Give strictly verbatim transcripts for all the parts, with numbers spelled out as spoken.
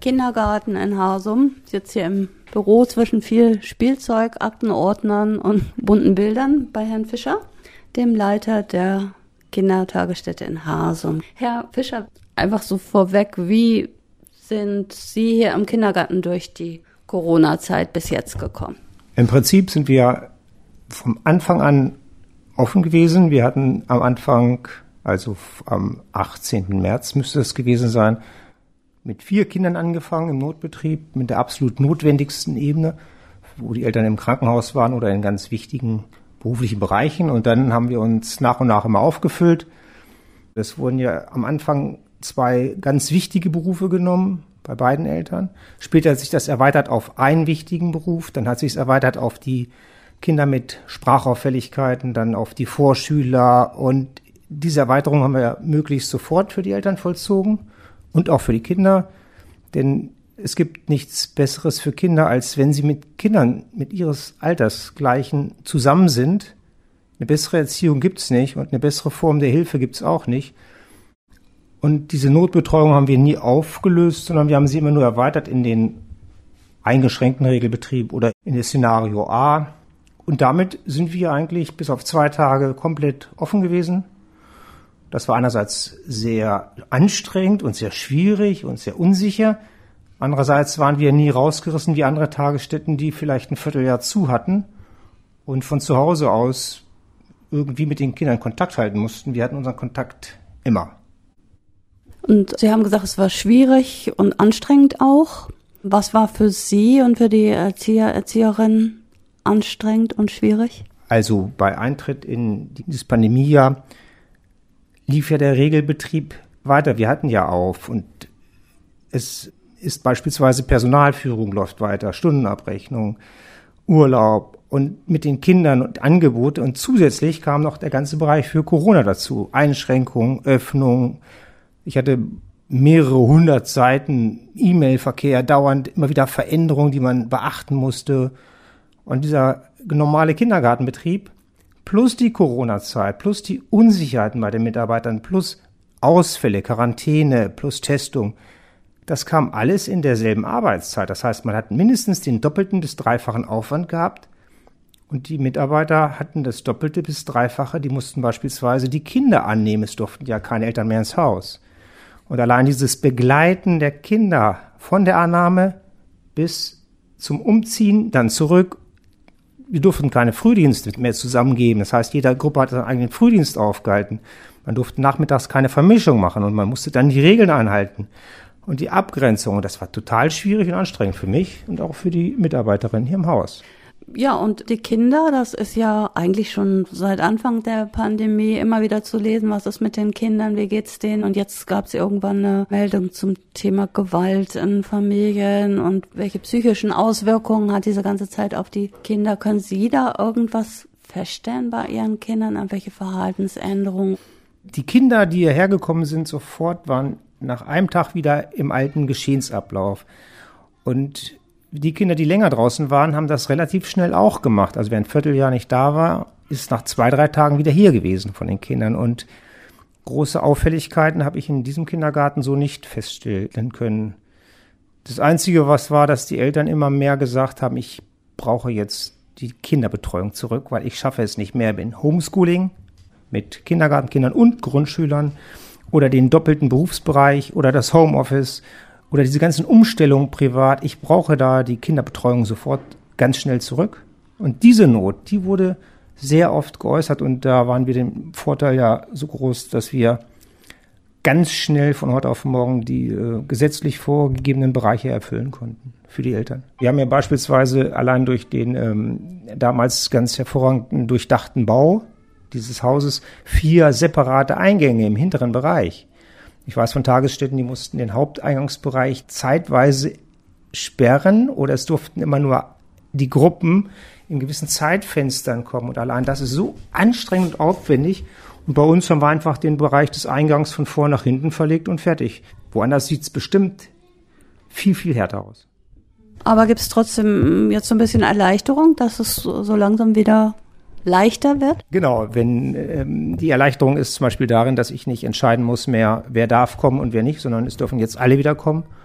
Kindergarten in Harsum. Ich sitze hier im Büro zwischen viel Spielzeug, Aktenordnern und bunten Bildern bei Herrn Fischer, dem Leiter der Kindertagesstätte in Harsum. Herr Fischer, einfach so vorweg, wie sind Sie hier im Kindergarten durch die Corona-Zeit bis jetzt gekommen? Im Prinzip sind wir vom Anfang an offen gewesen. Wir hatten am Anfang, also am achtzehnten März müsste es gewesen sein, mit vier Kindern angefangen im Notbetrieb, mit der absolut notwendigsten Ebene, wo die Eltern im Krankenhaus waren oder in ganz wichtigen beruflichen Bereichen. Und dann haben wir uns nach und nach immer aufgefüllt. Es wurden ja am Anfang zwei ganz wichtige Berufe genommen bei beiden Eltern. Später hat sich das erweitert auf einen wichtigen Beruf. Dann hat sich es erweitert auf die Kinder mit Sprachauffälligkeiten, dann auf die Vorschüler. Und diese Erweiterung haben wir möglichst sofort für die Eltern vollzogen und auch für die Kinder. Denn es gibt nichts Besseres für Kinder, als wenn sie mit Kindern mit ihres Altersgleichen zusammen sind. Eine bessere Erziehung gibt's nicht und eine bessere Form der Hilfe gibt's auch nicht. Und diese Notbetreuung haben wir nie aufgelöst, sondern wir haben sie immer nur erweitert in den eingeschränkten Regelbetrieb oder in das Szenario A. Und damit sind wir eigentlich bis auf zwei Tage komplett offen gewesen. Das war einerseits sehr anstrengend und sehr schwierig und sehr unsicher. Andererseits waren wir nie rausgerissen wie andere Tagesstätten, die vielleicht ein Vierteljahr zu hatten und von zu Hause aus irgendwie mit den Kindern Kontakt halten mussten. Wir hatten unseren Kontakt immer. Und Sie haben gesagt, es war schwierig und anstrengend auch. Was war für Sie und für die Erzieher, Erzieherinnen anstrengend und schwierig? Also bei Eintritt in dieses Pandemiejahr lief ja der Regelbetrieb weiter. Wir hatten ja auf und es ist beispielsweise Personalführung läuft weiter, Stundenabrechnung, Urlaub und mit den Kindern und Angebote. Und zusätzlich kam noch der ganze Bereich für Corona dazu. Einschränkungen, Öffnung. Ich hatte mehrere hundert Seiten E-Mail-Verkehr, dauernd immer wieder Veränderungen, die man beachten musste. Und dieser normale Kindergartenbetrieb plus die Corona-Zeit, plus die Unsicherheiten bei den Mitarbeitern, plus Ausfälle, Quarantäne, plus Testung, das kam alles in derselben Arbeitszeit. Das heißt, man hat mindestens den doppelten bis dreifachen Aufwand gehabt und die Mitarbeiter hatten das doppelte bis dreifache. Die mussten beispielsweise die Kinder annehmen. Es durften ja keine Eltern mehr ins Haus. Und allein dieses Begleiten der Kinder von der Annahme bis zum Umziehen, dann zurück. Wir durften keine Frühdienste mehr zusammengeben. Das heißt, jeder Gruppe hat seinen eigenen Frühdienst aufgehalten. Man durfte nachmittags keine Vermischung machen und man musste dann die Regeln einhalten. Und die Abgrenzung, das war total schwierig und anstrengend für mich und auch für die Mitarbeiterinnen hier im Haus. Ja, und die Kinder, das ist ja eigentlich schon seit Anfang der Pandemie immer wieder zu lesen, was ist mit den Kindern, wie geht's denen? Und jetzt gab es irgendwann eine Meldung zum Thema Gewalt in Familien und welche psychischen Auswirkungen hat diese ganze Zeit auf die Kinder. Können Sie da irgendwas feststellen bei Ihren Kindern, irgendwelche Verhaltensänderungen? Die Kinder, die hierher gekommen sind, sofort waren nach einem Tag wieder im alten Geschehensablauf. Und die Kinder, die länger draußen waren, haben das relativ schnell auch gemacht. Also wer ein Vierteljahr nicht da war, ist nach zwei, drei Tagen wieder hier gewesen von den Kindern. Und große Auffälligkeiten habe ich in diesem Kindergarten so nicht feststellen können. Das Einzige, was war, dass die Eltern immer mehr gesagt haben, ich brauche jetzt die Kinderbetreuung zurück, weil ich schaffe es nicht mehr. Bin Homeschooling mit Kindergartenkindern und Grundschülern oder den doppelten Berufsbereich oder das Homeoffice oder diese ganzen Umstellungen privat. Ich brauche da die Kinderbetreuung sofort ganz schnell zurück. Und diese Not, die wurde sehr oft geäußert und da waren wir dem Vorteil ja so groß, dass wir ganz schnell von heute auf morgen die äh, gesetzlich vorgegebenen Bereiche erfüllen konnten für die Eltern. Wir haben ja beispielsweise allein durch den ähm, damals ganz hervorragenden durchdachten Bau dieses Hauses vier separate Eingänge im hinteren Bereich. Ich weiß von Tagesstätten, die mussten den Haupteingangsbereich zeitweise sperren oder es durften immer nur die Gruppen in gewissen Zeitfenstern kommen. Und allein das ist so anstrengend und aufwendig. Und bei uns haben wir einfach den Bereich des Eingangs von vor nach hinten verlegt und fertig. Woanders sieht es bestimmt viel, viel härter aus. Aber gibt es trotzdem jetzt so ein bisschen Erleichterung, dass es so langsam wieder leichter wird? Genau, wenn ähm, die Erleichterung ist zum Beispiel darin, dass ich nicht entscheiden muss mehr, wer darf kommen und wer nicht, sondern es dürfen jetzt alle wieder kommen.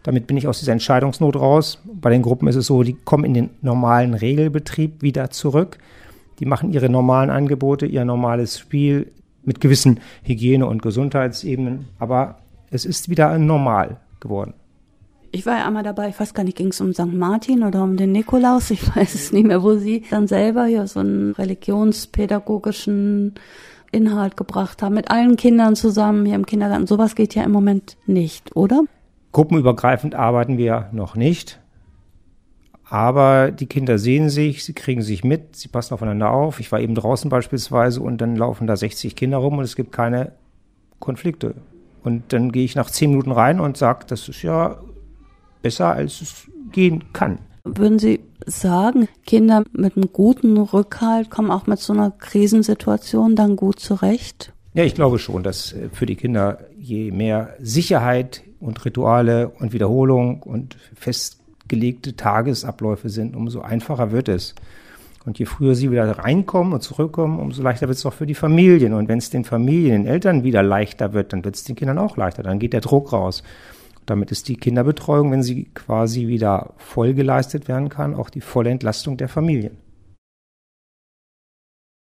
Damit bin ich aus dieser Entscheidungsnot raus. Bei den Gruppen ist es so, die kommen in den normalen Regelbetrieb wieder zurück. Die machen ihre normalen Angebote, ihr normales Spiel mit gewissen Hygiene- und Gesundheitsebenen. Aber es ist wieder normal geworden. Ich war ja einmal dabei, ich weiß gar nicht, ging es um Sankt Martin oder um den Nikolaus? Ich weiß es nicht mehr, wo Sie dann selber hier so einen religionspädagogischen Inhalt gebracht haben, mit allen Kindern zusammen hier im Kindergarten. Sowas geht ja im Moment nicht, oder? Gruppenübergreifend arbeiten wir noch nicht. Aber die Kinder sehen sich, sie kriegen sich mit, sie passen aufeinander auf. Ich war eben draußen beispielsweise und dann laufen da sechzig Kinder rum und es gibt keine Konflikte. Und dann gehe ich nach zehn Minuten rein und sage, das ist ja besser, als es gehen kann. Würden Sie sagen, Kinder mit einem guten Rückhalt kommen auch mit so einer Krisensituation dann gut zurecht? Ja, ich glaube schon, dass für die Kinder je mehr Sicherheit und Rituale und Wiederholung und festgelegte Tagesabläufe sind, umso einfacher wird es. Und je früher sie wieder reinkommen und zurückkommen, umso leichter wird es auch für die Familien. Und wenn es den Familien, den Eltern wieder leichter wird, dann wird es den Kindern auch leichter. Dann geht der Druck raus. Damit ist die Kinderbetreuung, wenn sie quasi wieder voll geleistet werden kann, auch die volle Entlastung der Familien.